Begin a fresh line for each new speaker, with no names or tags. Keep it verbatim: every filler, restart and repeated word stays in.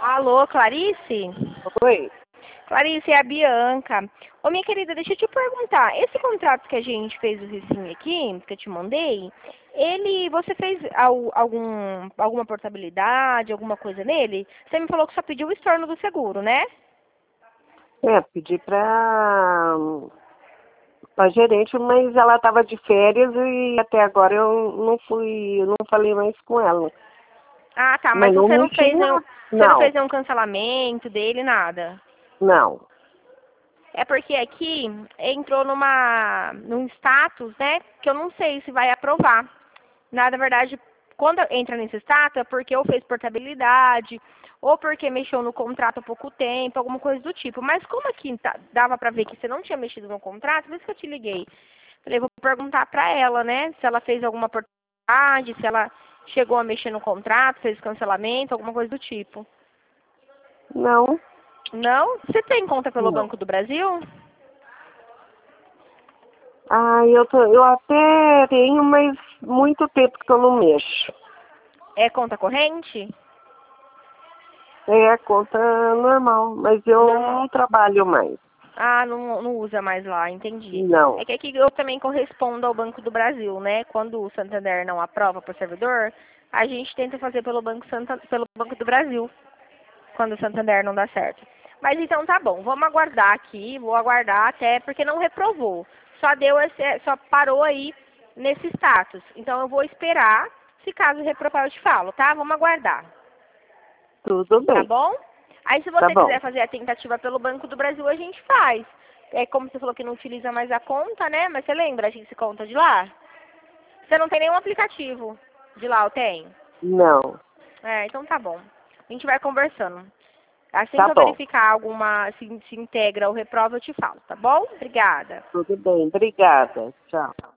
Alô, Clarice?
Oi.
Clarice, é a Bianca. Ô, minha querida, deixa eu te perguntar. Esse contrato que a gente fez o Ricinho aqui, que eu te mandei, ele, você fez al- algum, alguma portabilidade, alguma coisa nele? Você me falou que só pediu o estorno do seguro, né?
É, pedi pra, pra gerente, mas ela estava de férias e até agora eu não fui, eu não falei mais com ela.
Ah, tá, mas
Mas não,
você
não
não fez
tinha,
nenhum, você não
não,
fez nenhum cancelamento dele, nada?
não.
É porque aqui entrou numa, num status, né, que eu não sei se vai aprovar. Na verdade, quando entra nesse status é porque ou fez portabilidade, ou porque mexeu no contrato há pouco tempo, alguma coisa do tipo. Mas como aqui tá- dava pra ver que você não tinha mexido no contrato, por isso que eu te liguei. Falei, vou perguntar pra ela, né, se ela fez alguma portabilidade, se ela chegou a mexer no contrato, fez cancelamento, alguma coisa do tipo.
Não,
Não? Você tem conta pelo
não.
Banco do Brasil?
Ah, eu, tô, eu até tenho, mas muito tempo que eu não mexo.
É conta corrente?
É a conta normal, mas eu
Normal.
não trabalho mais.
Ah, não, não usa mais lá, entendi.
Não.
É que aqui eu também correspondo ao Banco do Brasil, né? Quando o Santander não aprova por servidor, a gente tenta fazer pelo Banco, Santa, pelo Banco do Brasil, quando o Santander não dá certo. Mas então tá bom, vamos aguardar aqui, vou aguardar até porque não reprovou. Só deu esse, só parou aí nesse status. Então eu vou esperar, se caso reprovar eu te falo, tá? Vamos aguardar.
Tudo
Tá
bem.
bom? Aí se
Tá
você
bom.
quiser fazer a tentativa pelo Banco do Brasil, a gente faz. É como você falou que não utiliza mais a conta, né? Mas você lembra a gente se conta de lá? Você não tem nenhum aplicativo de lá, eu tenho?
Não.
É, então tá bom. A gente vai conversando. Assim
Tá
que eu
bom.
verificar alguma, se, se integra ou reprova, eu te falo, tá bom? Obrigada.
Tudo bem. Obrigada. Tchau.